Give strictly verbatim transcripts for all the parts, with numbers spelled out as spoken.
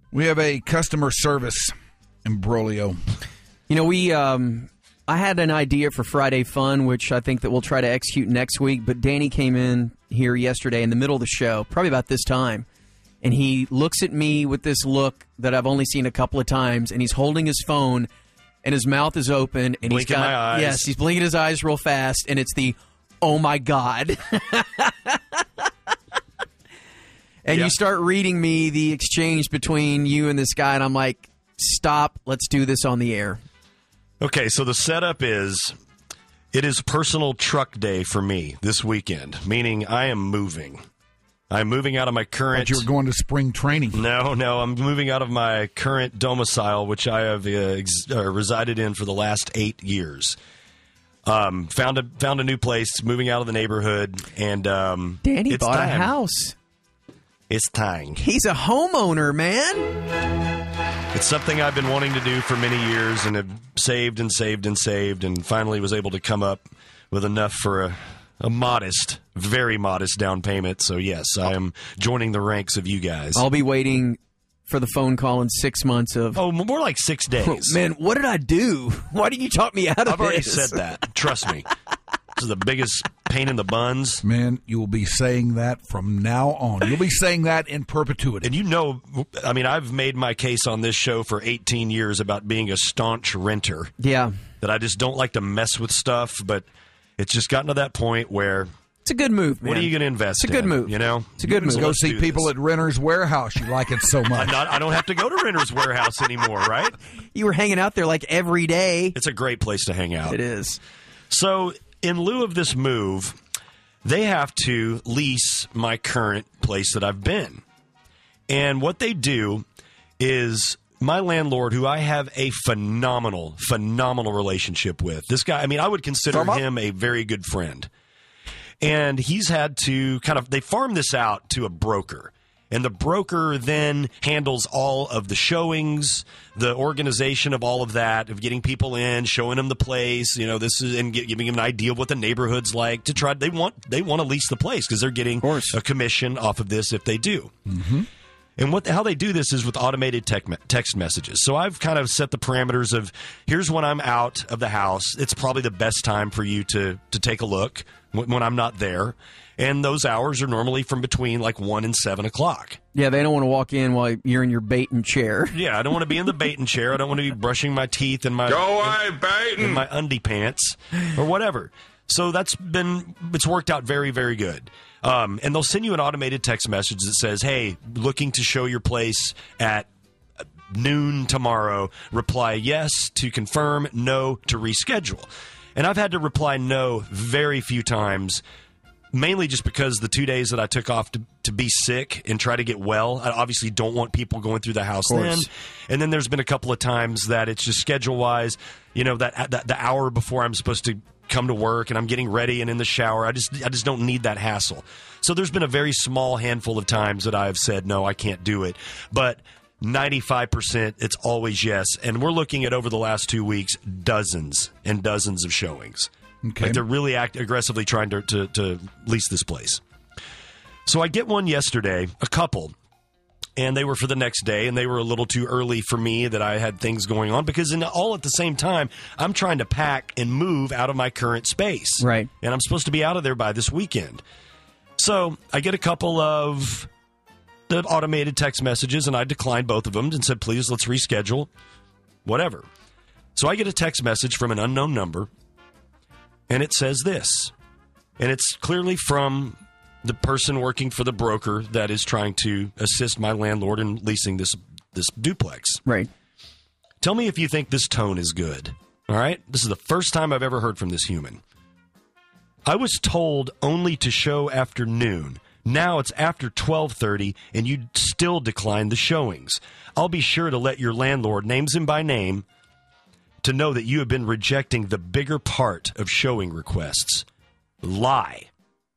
We have a customer service imbroglio. You know, we um, I had an idea for Friday Fun, which I think that we'll try to execute next week, but Danny came in here yesterday in the middle of the show, probably about this time, and he looks at me with this look that I've only seen a couple of times, and he's holding his phone, and his mouth is open, and Blinking he's got my eyes. yes, he's blinking his eyes real fast, and it's the oh my God. And Yeah. you start reading me the exchange between you and this guy, and I'm like, stop, let's do this on the air. Okay, so the setup is, it is personal truck day for me this weekend, meaning I am moving. I'm moving out of my current... But you were going to spring training. No, no, I'm moving out of my current domicile, which I have uh, ex- uh, resided in for the last eight years. Um, found a found a new place, moving out of the neighborhood, and um, Danny it's bought time. a house. It's time. He's a homeowner, man. It's something I've been wanting to do for many years, and have saved and saved and saved, and finally was able to come up with enough for a, a modest, very modest down payment. So yes, I am joining the ranks of you guys. I'll be waiting for the phone call in six months of... Oh, more like six days. Man, what did I do? Why didn't you talk me out of I've already this? said that. Trust me. This is the biggest pain in the buns. Man, you will be saying that from now on. You'll be saying that in perpetuity. And you know, I mean, I've made my case on this show for eighteen years about being a staunch renter. Yeah. That I just don't like to mess with stuff, but it's just gotten to that point where... It's a good move, man. What are you going to invest in? It's a good in, move. You know? It's a good move. Go Let's see do people this. at Renter's Warehouse. You like it so much. I'm not, I don't have to go to Renter's Warehouse anymore, right? You were hanging out there like every day. It's a great place to hang out. It is. So, in lieu of this move, they have to lease my current place that I've been. And what they do is my landlord, who I have a phenomenal, phenomenal relationship with. This guy, I mean, I would consider Farmer? him a very good friend. And he's had to kind of, they farm this out to a broker. And the broker then handles all of the showings, the organization of all of that, of getting people in, showing them the place, you know, this is, and gi- giving them an idea of what the neighborhood's like to try. They want they want to lease the place because they're getting a commission off of this if they do. Mm-hmm. And what how they do this is with automated tech me- text messages. So I've kind of set the parameters of here's when I'm out of the house. It's probably the best time for you to to take a look when, when I'm not there. And those hours are normally from between like one and seven o'clock. Yeah, they don't want to walk in while you're in your baiting chair. Yeah, I don't want to be in the baiting chair. I don't want to be brushing my teeth in my Go away, baiting! in my undie pants or whatever. So that's been it's worked out very, very good. Um, and they'll send you an automated text message that says, "Hey, looking to show your place at noon tomorrow. Reply yes to confirm, no to reschedule." And I've had to reply no very few times. Mainly just because the two days that I took off to, to be sick and try to get well, I obviously don't want people going through the house then. And then there's been a couple of times that it's just schedule-wise, you know, that, that the hour before I'm supposed to come to work and I'm getting ready and in the shower, I just I just don't need that hassle. So there's been a very small handful of times that I've said, no, I can't do it. But ninety-five percent, it's always yes. And we're looking at, over the last two weeks, dozens and dozens of showings. Okay. Like they're really act- aggressively trying to, to, to lease this place. So I get one yesterday, a couple, and they were for the next day, and they were a little too early for me that I had things going on because in all at the same time, I'm trying to pack and move out of my current space. Right. And I'm supposed to be out of there by this weekend. So I get a couple of the automated text messages, and I declined both of them and said, please, let's reschedule, whatever. So I get a text message from an unknown number. And it says this, and it's clearly from the person working for the broker that is trying to assist my landlord in leasing this this duplex. Right. Tell me if you think this tone is good. All right? This is the first time I've ever heard from this human. I was told only to show after noon. Now it's after twelve thirty, and you still decline the showings. I'll be sure to let your landlord, names him by name, to know that you have been rejecting the bigger part of showing requests. Lie.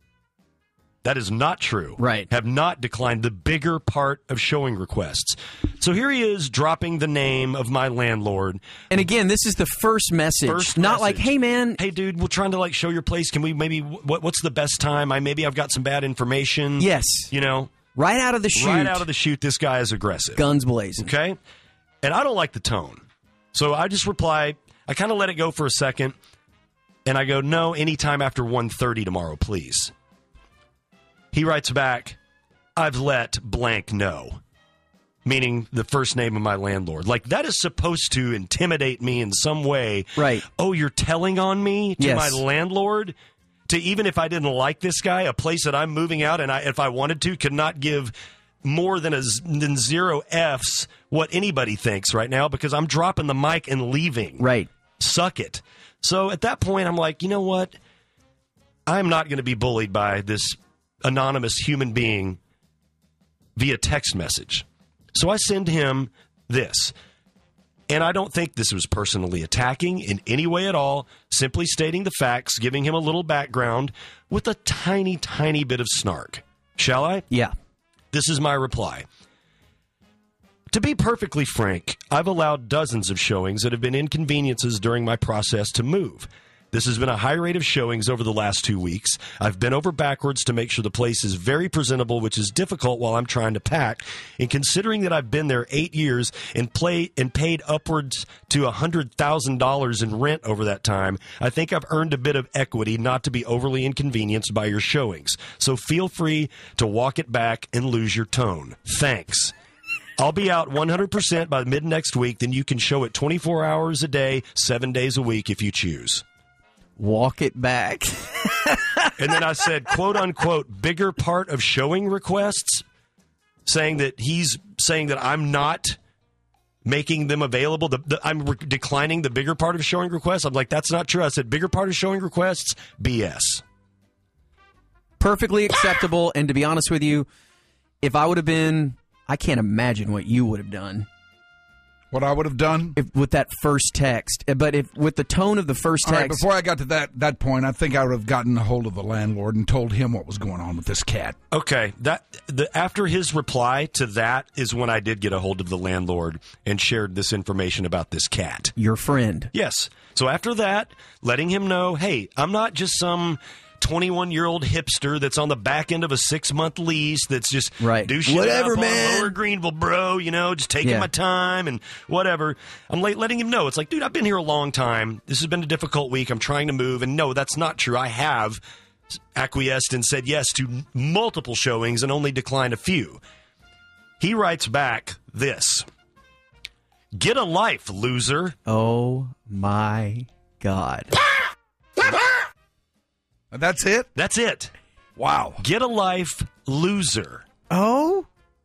That is not true. Right. Have not declined the bigger part of showing requests. So here he is dropping the name of my landlord. And again, this is the first message. First Not message. like, hey, man. Hey, dude, we're trying to like show your place. Can we maybe, what, what's the best time? I Maybe I've got some bad information. Yes. You know? Right out of the chute. Right out of the chute, this guy is aggressive. Guns blazing. Okay? And I don't like the tone. So I just reply, I kind of let it go for a second, and I go, no, anytime after one thirty tomorrow, please. He writes back, I've let blank know, meaning the first name of my landlord. Like, that is supposed to intimidate me in some way. Right. Oh, you're telling on me to Yes. my landlord? To even if I didn't like this guy, a place that I'm moving out and I, if I wanted to, could not give more than a z- than zero F's what anybody thinks right now because I'm dropping the mic and leaving. Right. Suck it. So at that point, I'm like, you know what? I'm not going to be bullied by this anonymous human being via text message. So I send him this. And I don't think this was personally attacking in any way at all, simply stating the facts, giving him a little background with a tiny, tiny bit of snark. Shall I? Yeah. This is my reply. To be perfectly frank, I've allowed dozens of showings that have been inconveniences during my process to move. This has been a high rate of showings over the last two weeks. I've bent over backwards to make sure the place is very presentable, which is difficult while I'm trying to pack. And considering that I've been there eight years and play and paid upwards to one hundred thousand dollars in rent over that time, I think I've earned a bit of equity not to be overly inconvenienced by your showings. So feel free to walk it back and lose your tone. Thanks. I'll be out one hundred percent by mid next week. Then you can show it twenty-four hours a day, seven days a week if you choose. Walk it back. And then I said, quote unquote, bigger part of showing requests, saying that he's saying that I'm not making them available. The, the, I'm re- declining the bigger part of showing requests. I'm like, that's not true. I said, bigger part of showing requests, B S. Perfectly acceptable. And to be honest with you, if I would have been, I can't imagine what you would have done. What I would have done? If, with that first text. But if with the tone of the first All text. right, before I got to that, that point, I think I would have gotten a hold of the landlord and told him what was going on with this cat. Okay, that the after his reply to that is when I did get a hold of the landlord and shared this information about this cat. Your friend. Yes. So after that, letting him know, hey, I'm not just some twenty-one-year-old hipster that's on the back end of a six-month lease that's just right. do shit whatever, up man. on Lower Greenville, bro, you know, just taking Yeah. my time and whatever. I'm late letting him know. It's like, dude, I've been here a long time. This has been a difficult week. I'm trying to move. And no, that's not true. I have acquiesced and said yes to multiple showings and only declined a few. He writes back this. Get a life, loser. Oh, my God. That's it? That's it. Wow. Get a life, loser. Oh?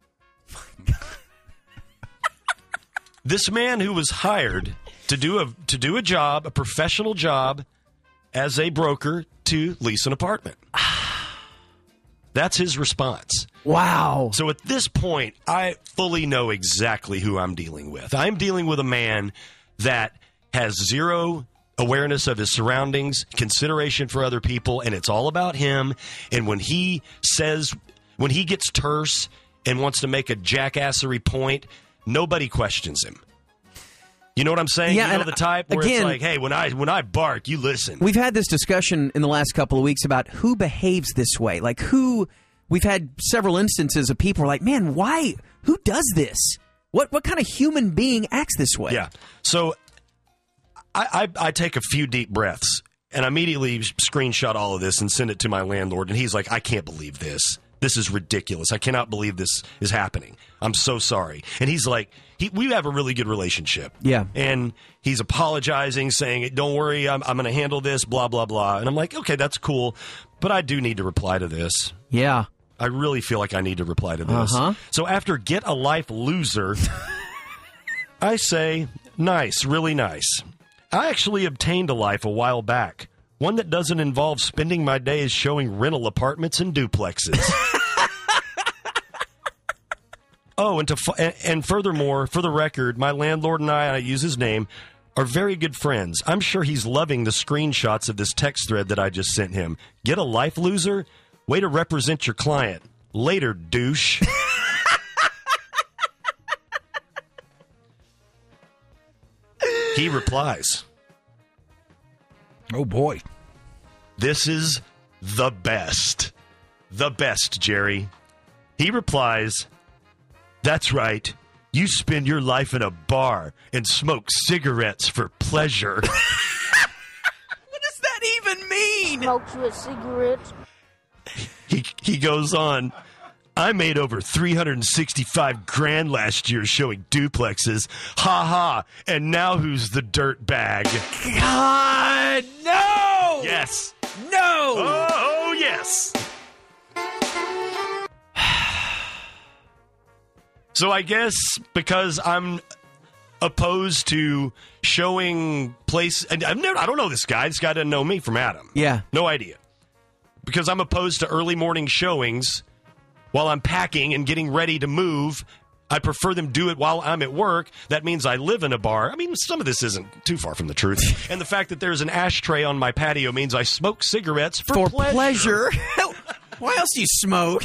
This man who was hired to do a to do a job, a professional job, as a broker to lease an apartment. That's his response. Wow. So at this point, I fully know exactly who I'm dealing with. I'm dealing with a man that has zero awareness of his surroundings, consideration for other people, and it's all about him. And when he says, when he gets terse and wants to make a jackassery point, nobody questions him. You know what I'm saying? Yeah, you know and the type where again, it's like, hey, when I when I bark, you listen. We've had this discussion in the last couple of weeks about who behaves this way. Like who, we've had several instances of people who are like, man, why, who does this? What what kind of human being acts this way? Yeah. So I, I, I take a few deep breaths and immediately screenshot all of this and send it to my landlord. And he's like, I can't believe this. This is ridiculous. I cannot believe this is happening. I'm so sorry. And he's like, he, we have a really good relationship. Yeah. And he's apologizing, saying, don't worry, I'm, I'm going to handle this, blah, blah, blah. And I'm like, okay, that's cool. But I do need to reply to this. Yeah. I really feel like I need to reply to this. Uh-huh. So after Get a Life, Loser, I say, nice, really nice. I actually obtained a life a while back. One that doesn't involve spending my days showing rental apartments and duplexes. Oh, and to and, and furthermore, for the record, my landlord and I, I use his name, are very good friends. I'm sure he's loving the screenshots of this text thread that I just sent him. Get a life, loser? Way to represent your client. Later, douche. He replies, Oh, boy. this is the best. The best, Jerry. He replies, "That's right. You spend your life in a bar and smoke cigarettes for pleasure." What does that even mean? Smokes you a cigarette. He he goes on, "I made over three hundred sixty-five grand last year showing duplexes. Ha ha. And now who's the dirt bag?" God, no! Yes. No! Oh, oh yes. So I guess because I'm opposed to showing place, and I've never, I don't know this guy. This guy doesn't know me from Adam. Yeah. No idea. Because I'm opposed to early morning showings while I'm packing and getting ready to move. I prefer them do it while I'm at work. That means I live in a bar. I mean, some of this isn't too far from the truth. And the fact that there's an ashtray on my patio means I smoke cigarettes for, For pleasure. pleasure. Why else do you smoke?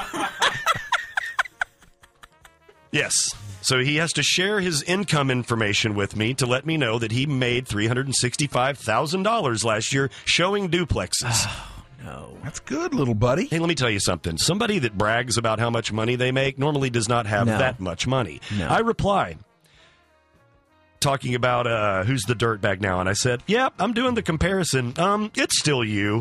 Yes. So he has to share his income information with me to let me know that he made three hundred sixty-five thousand dollars last year showing duplexes. No. That's good, little buddy. Hey, let me tell you something. Somebody that brags about how much money they make normally does not have No. that much money. No. I reply, talking about uh, who's the dirtbag now, and I said, "Yep, yeah, I'm doing the comparison. Um, it's still you."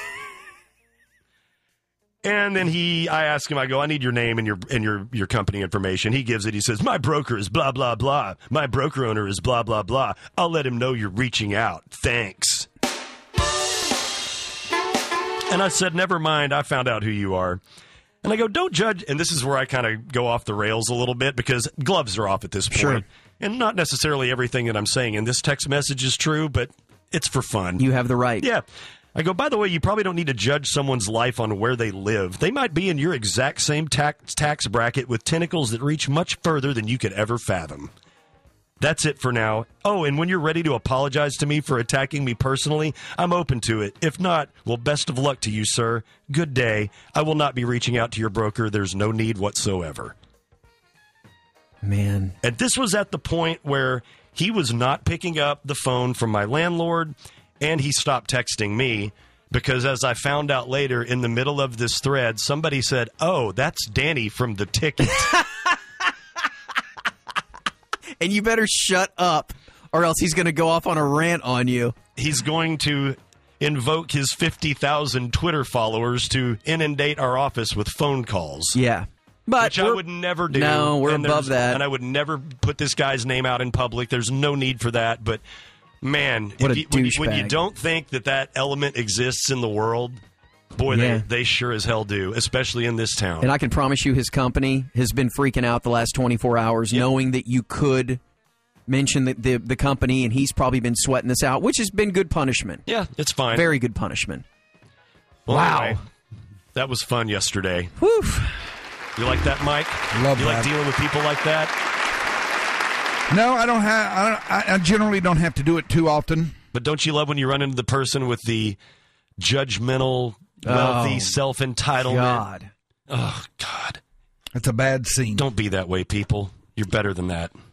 And then he, I ask him, I go, "I need your name and your and your your company information." He gives it. He says, "My broker is blah blah blah. My broker owner is blah blah blah. I'll let him know you're reaching out. Thanks." And I said, "Never mind. I found out who you are." And I go, "Don't judge." And this is where I kind of go off the rails a little bit because gloves are off at this point. Sure. And not necessarily everything that I'm saying in this text message is true, but it's for fun. You have the right. Yeah. I go, "By the way, you probably don't need to judge someone's life on where they live. They might be in your exact same tax tax bracket with tentacles that reach much further than you could ever fathom. That's it for now. Oh, and when you're ready to apologize to me for attacking me personally, I'm open to it. If not, well, best of luck to you, sir. Good day. I will not be reaching out to your broker. There's no need whatsoever." Man. And this was at the point where he was not picking up the phone from my landlord, and he stopped texting me because, as I found out later in the middle of this thread, somebody said, "Oh, that's Danny from The Ticket." And you better shut up, or else he's going to go off on a rant on you. He's going to invoke his fifty thousand Twitter followers to inundate our office with phone calls. Yeah. But Which I would never do. No, we're and above that. And I would never put this guy's name out in public. There's no need for that. But, man, What if a you, when, you, when you douchebag. don't think that that element exists in the world, boy, Yeah. they, they sure as hell do, especially in this town. And I can promise you his company has been freaking out the last twenty-four hours, Yep. knowing that you could mention the, the, the company, and he's probably been sweating this out, which has been good punishment. yeah, it's fine. Very good punishment. Well, Wow. anyway, that was fun yesterday. Whew. You like that, Mike? Love you that. like dealing with people like that? No, I don't have. I, don't, I, I generally don't have to do it too often. But don't you love when you run into the person with the judgmental, wealthy, Oh, self-entitlement? God. Oh, God. It's a bad scene. Don't be that way, people. You're better than that.